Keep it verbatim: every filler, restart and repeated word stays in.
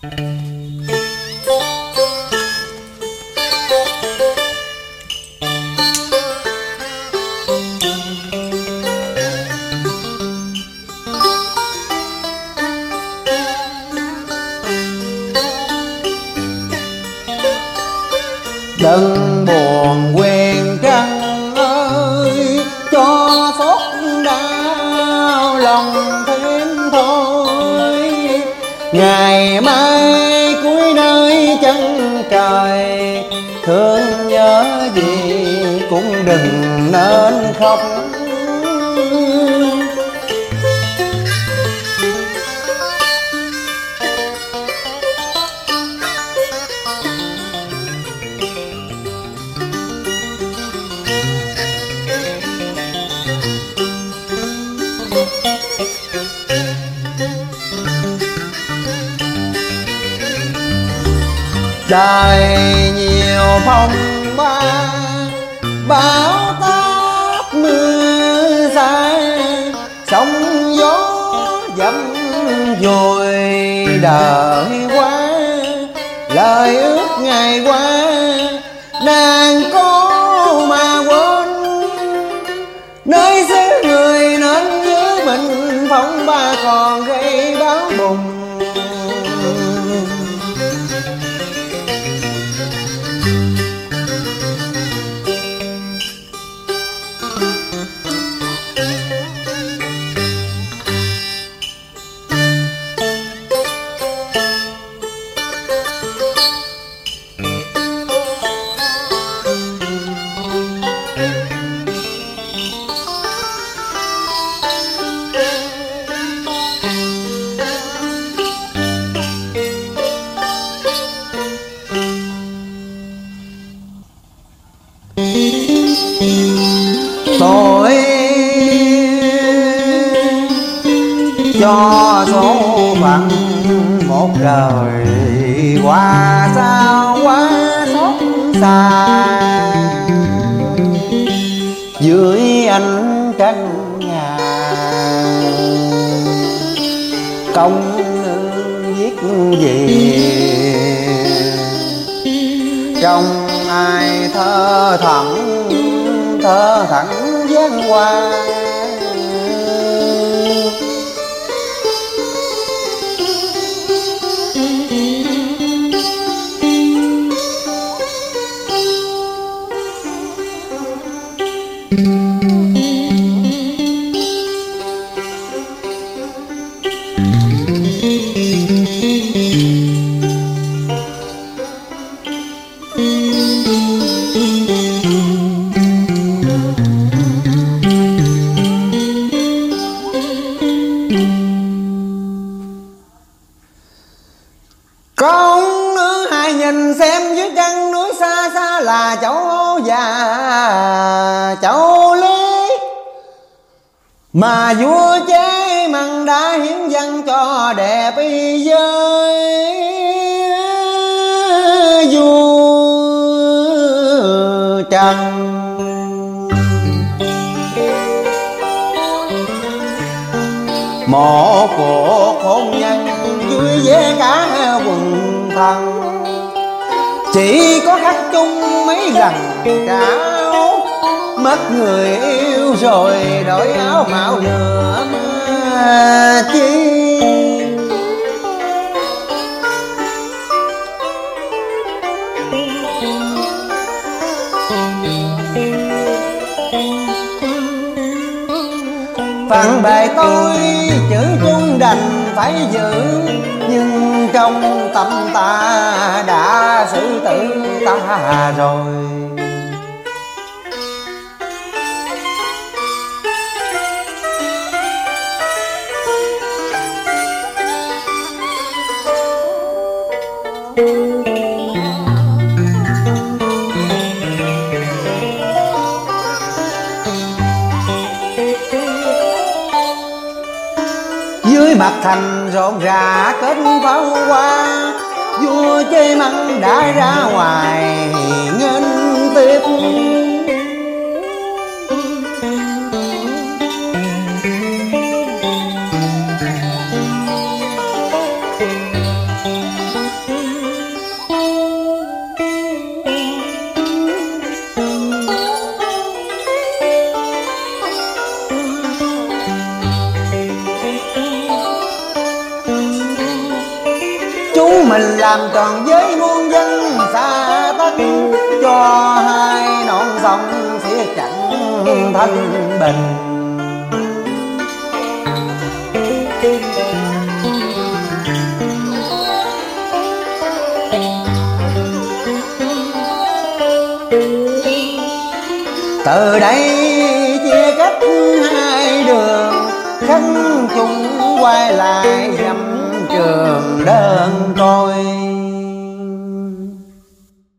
Đừng buồn quên trăng ơi, cho xót đau lòng thêm thôi. Ngày mai cuối nơi chân trời, thương nhớ gì cũng đừng nên khóc. Đời nhiều phong ba, bão táp mưa xa, sóng gió dẫm dồi đời qua. Lời ước ngày qua đang có mà quên, nơi xứ người nên nhớ mình. Phong ba còn gây báo bùng, tôi cho số phận một đời qua sao quá xót xa. Dưới ánh trăng nhà công nương viết gì, trong ai thơ thẩn thơ thẳng gian hoa. Con nữ hãy nhìn xem dưới chân núi xa xa là cháu già cháu Lý, mà vua chế măng đã hiến dâng cho đẹp y giới. Vua Trần một cuộc hôn nhân vui vẻ cả quần thần, chỉ có khắc chung mấy lần trao. Mất người yêu rồi đổi áo mạo nữa mà chi. Phận bề tôi chữ chung đành phải giữ, nhưng trong tâm ta đã xử tử ta rồi. Dưới mặt thành rộn rã kết pháo hoa, vua chế măng đã ra ngoài nghênh tiếp. mình làm tròn với muôn dân xa tất, cho hai non sông siết chặt thân bình. Từ đây chia cách hai đường, khánh chung quay lại dặm trường đơn côi.